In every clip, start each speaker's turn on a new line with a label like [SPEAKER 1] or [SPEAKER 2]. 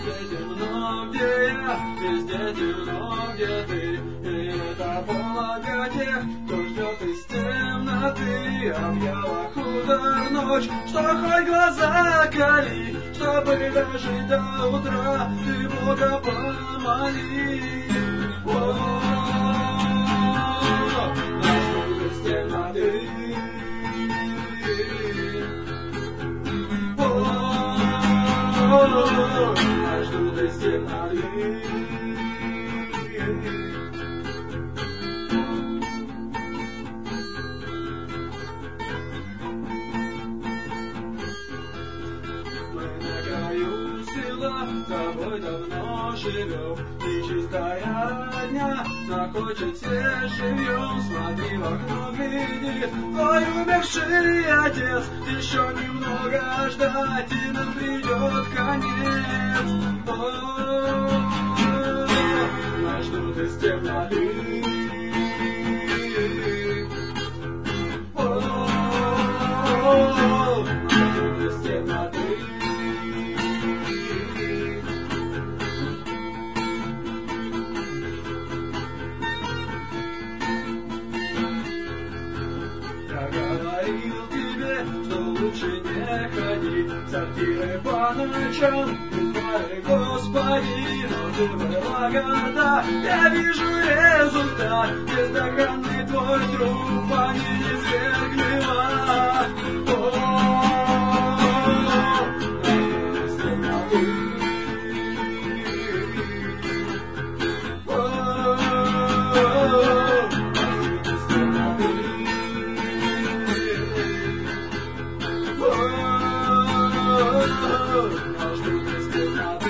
[SPEAKER 1] темно, где я, везде темно, где ты. И это полога тех, кто ждет из темноты. Объяла худо ночь, что хоть глаза кали, чтобы дожить до утра, ты Бога помоли. Нас ждут из темноты. Нас ждут из темноты. Тобой давно живем, и чистая дня находит все живьем. Смотри в окно, гляди, твой умерший отец. Еще немного ждать, и нам придет конец. Нас ждут из темноты. Нас ждут из темноты. Говорил тебе, что лучше не ходи в сортиры по ночам, избави, Господи, но ты была горда. Я вижу результат, бездоганный твой труп, они не свергнила. Нас ждут из темноты.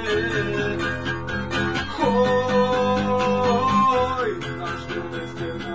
[SPEAKER 1] Ой, наш